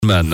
Man.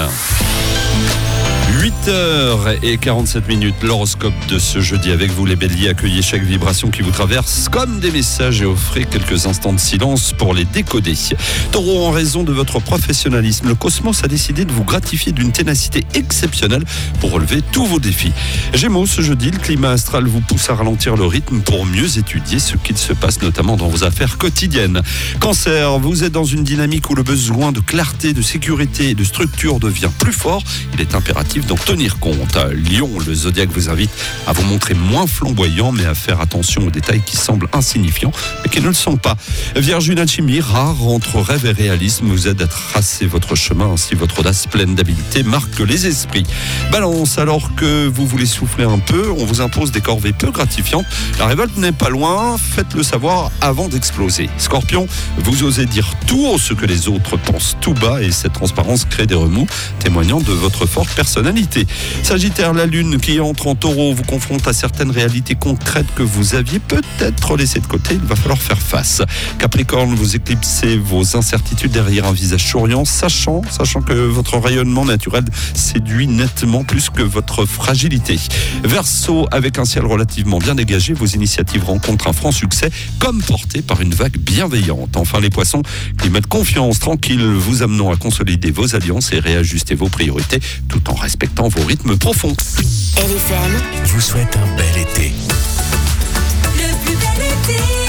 8h47, l'horoscope de ce jeudi avec vous les béliers. Accueillez chaque vibration qui vous traverse comme des messages et offrez quelques instants de silence pour les décoder. Taureau, en raison de votre professionnalisme, le cosmos a décidé de vous gratifier d'une ténacité exceptionnelle pour relever tous vos défis. Gémeaux, ce jeudi, le climat astral vous pousse à ralentir le rythme pour mieux étudier ce qu'il se passe notamment dans vos affaires quotidiennes. Cancer, vous êtes dans une dynamique où le besoin de clarté, de sécurité et de structure devient plus fort. Il est impératif d'en tenir compte. Lion, le zodiaque vous invite à vous montrer moins flamboyant, mais à faire attention aux détails qui semblent insignifiants, mais qui ne le sont pas. Vierge, une alchimie rare entre rêve et réalisme vous aide à tracer votre chemin. Ainsi, votre audace pleine d'habileté marque les esprits. Balance, alors que vous voulez souffler un peu, on vous impose des corvées peu gratifiantes. La révolte n'est pas loin, faites-le savoir avant d'exploser. Scorpion, vous osez dire tout haut ce que les autres pensent tout bas, et cette transparence crée des remous, témoignant de votre forte personnalité. Sagittaire, la lune qui entre en taureau vous confronte à certaines réalités concrètes que vous aviez peut-être laissées de côté. Il va falloir faire face. Capricorne, vous éclipsez vos incertitudes derrière un visage souriant, sachant que votre rayonnement naturel séduit nettement plus que votre fragilité. Verseau, avec un ciel relativement bien dégagé, vos initiatives rencontrent un franc succès, comme portées par une vague bienveillante. Enfin, les poissons, climat de confiance tranquille vous amenant à consolider vos alliances et réajuster vos priorités tout en respectant vos rythmes profonds. LFM vous souhaite un bel été. Le plus bel été.